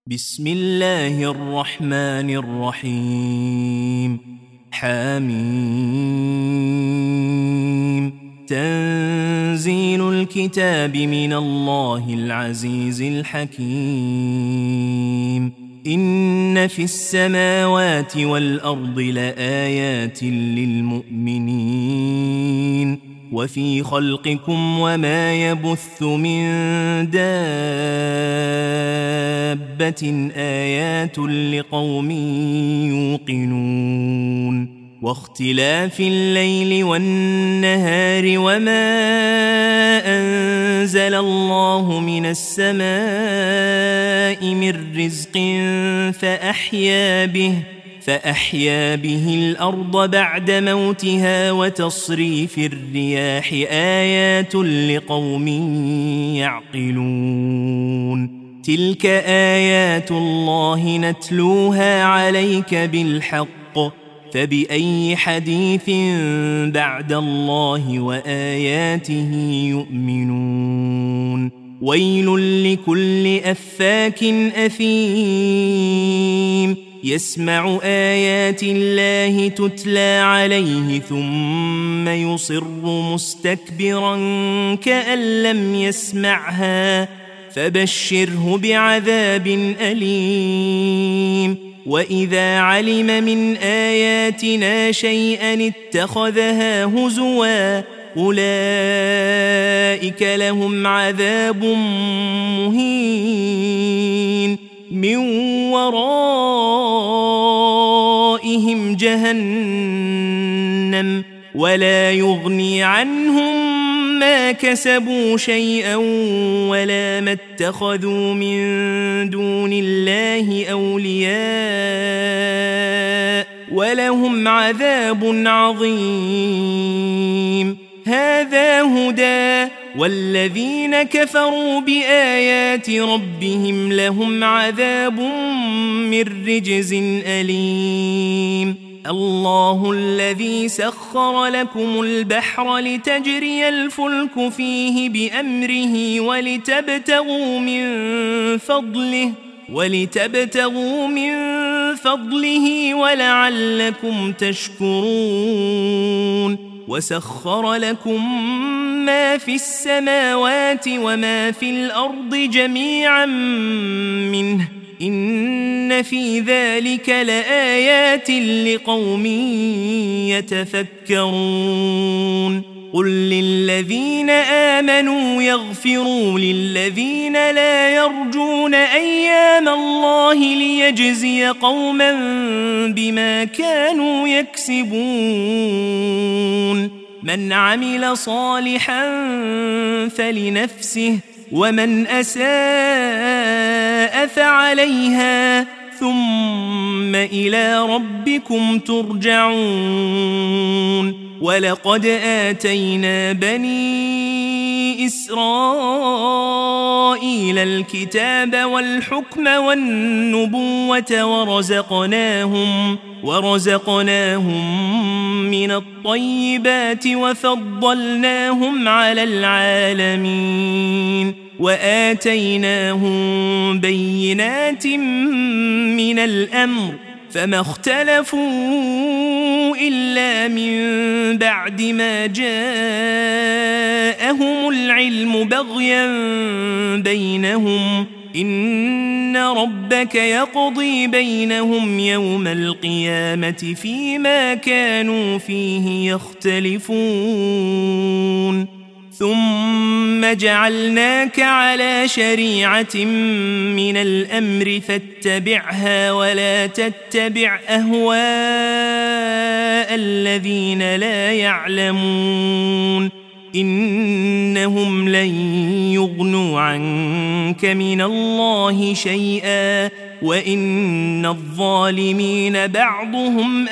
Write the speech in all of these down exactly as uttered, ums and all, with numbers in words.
بسم الله الرحمن الرحيم. حميم. تنزيل الكتاب من الله العزيز الحكيم. إن في السماوات والأرض لآيات للمؤمنين وفي خلقكم وما يبث من دابة آيات لقوم يوقنون. واختلاف الليل والنهار وما أنزل الله من السماء من رزق فأحيا به فأحيا به الأرض بعد موتها وتصريف الرياح آيات لقوم يعقلون. تلك آيات الله نتلوها عليك بالحق فبأي حديث بعد الله وآياته يؤمنون. ويل لكل أفاك أثيم يسمع آيات الله تتلى عليه ثم يصر مستكبرا كأن لم يسمعها فبشره بعذاب أليم. وإذا علم من آياتنا شيئا اتخذها هزوا أولئك لهم عذاب مهين من ورائهم جهنم ولا يغني عنهم ما كسبوا شيئا ولا ما اتخذوا من دون الله أولياء ولهم عذاب عظيم. هذا هدى والذين كفروا بآيات ربهم لهم عذاب من رجز أليم. الله الذي سخر لكم البحر لتجري الفلك فيه بأمره ولتبتغوا من فضله ولتبتغوا من فضله ولعلكم تشكرون. وسخر لكم ما في السماوات وما في الأرض جميعا منه إن في ذلك لآيات لقوم يتفكرون. قل للذين آمنوا يغفروا للذين لا يرجون أيام الله ليجزي قوما بما كانوا يكسبون. من عمل صالحا فلنفسه ومن أساء فعليها ثم إلى ربكم ترجعون. ولقد آتينا بني إسرائيل الكتاب والحكم والنبوة ورزقناهم ورزقناهم من الطيبات وفضلناهم على العالمين وآتيناهم بينات من الأمر فما اختلفوا إلا من بعد ما جاءهم العلم بغيا بينهم إن ربك يقضي بينهم يوم القيامة فيما كانوا فيه يختلفون. ثم جعلناك على شريعة من الأمر فاتبعها ولا تتبع أهواء الذين لا يعلمون إنهم لن يغنوا عنك من الله شيئا وإن الظالمين بعضهم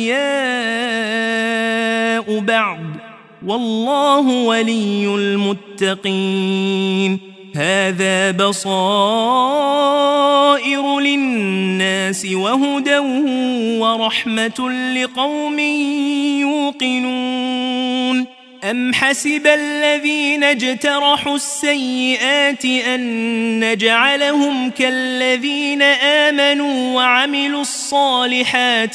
أولياء بعض والله ولي المتقين. هذا بصائر للناس وهدى ورحمة لقوم يوقنون. أم حسب الذين اجترحوا السيئات أن نجعلهم كالذين آمنوا وعملوا الصالحات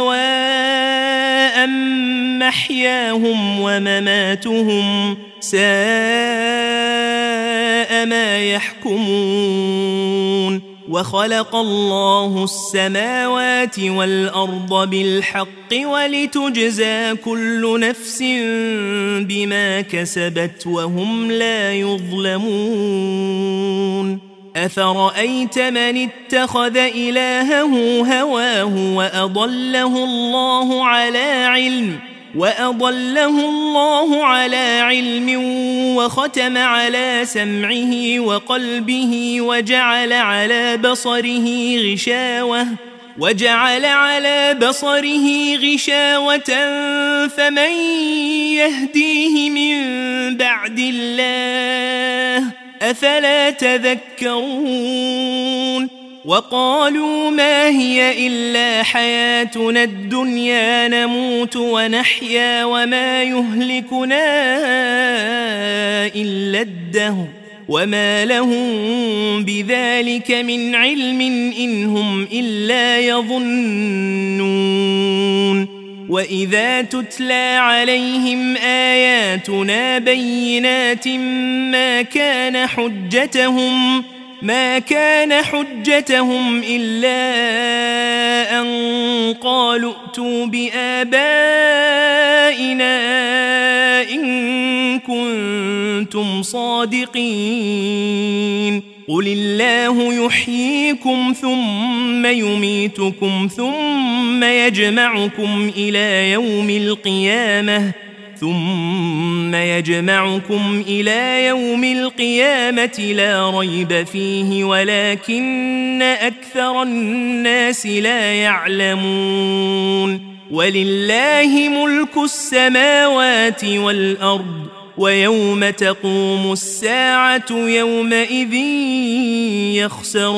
سواء محياهم ومماتهم ساء ما يحكمون وخلق الله السماوات والأرض بالحق ولتجزى كل نفس بما كسبت وهم لا يظلمون أفرأيت من اتخذ إلهه هواه وأضله الله على علم وأضله الله على علم وختم على سمعه وقلبه وجعل على بصره غشاوة وجعل على بصره غشاوة فمن يهديه من بعد الله أفلا تذكرون وقالوا ما هي إلا حياتنا الدنيا نموت ونحيا وما يهلكنا إلا الدهر وما لهم بذلك من علم إن هم إلا يظنون وإذا تتلى عليهم آياتنا بينات ما كان حجتهم ما كان حجتهم إلا أن قالوا ائتوا بآبائنا إن كنتم صادقين قل الله يحييكم ثم يميتكم ثم يجمعكم إلى يوم القيامة ثم يجمعكم إلى يوم القيامة لا ريب فيه ولكن أكثر الناس لا يعلمون ولله ملك السماوات والأرض ويوم تقوم الساعة يومئذ يخسر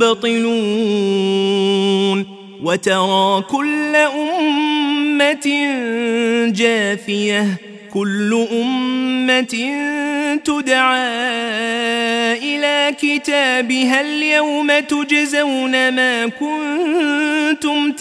المبطلون وترى كل أمة جاثية كل أمة تدعى إلى كتابها اليوم تجزون ما كنتم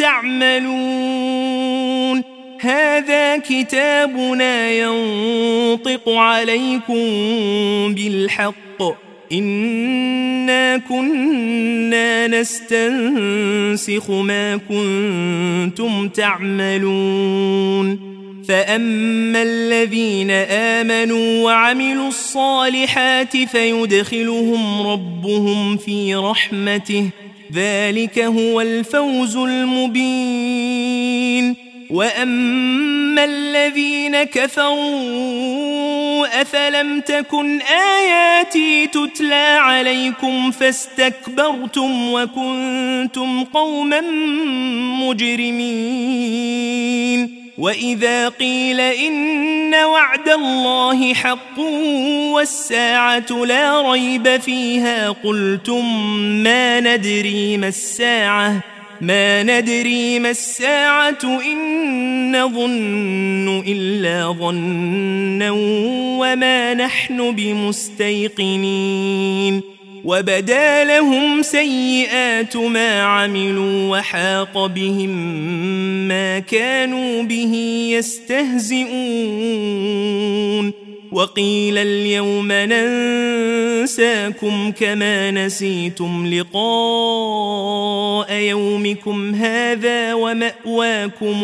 تعملون هذا كتابنا ينطق عليكم بالحق إنا كنا نستنسخ ما كنتم تعملون فأما الذين آمنوا وعملوا الصالحات فيدخلهم ربهم في رحمته ذلك هو الفوز المبين وأما الذين كفروا أفلم تكن آياتي تتلى عليكم فاستكبرتم وكنتم قوما مجرمين وإذا قيل إن وعد الله حق والساعة لا ريب فيها قلتم ما ندري ما الساعة ما ندري ما الساعة إن نظن إلا ظنا وما نحن بمستيقنين وبدا لهم سيئات ما عملوا وحاق بهم ما كانوا به يستهزئون وقيل اليوم ننساكم كما نسيتم لقاء يومكم هذا ومأواكم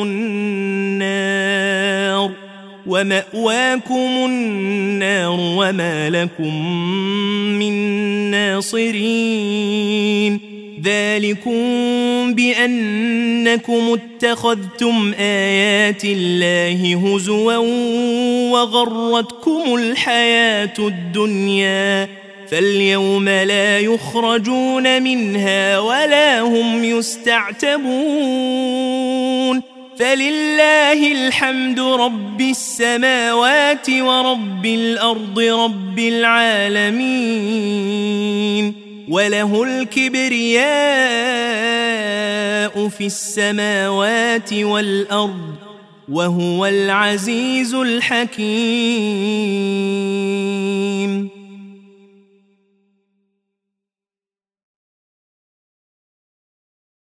النار ومأواكم النار وما لكم من ناصرين ذلكم بأنكم اتخذتم آيات الله هزوا وغرتكم الحياة الدنيا فاليوم لا يخرجون منها ولا هم يستعتبون فلله الحمد رب السماوات ورب الأرض رب العالمين وله الكبرياء في السماوات والأرض وهو العزيز الحكيم.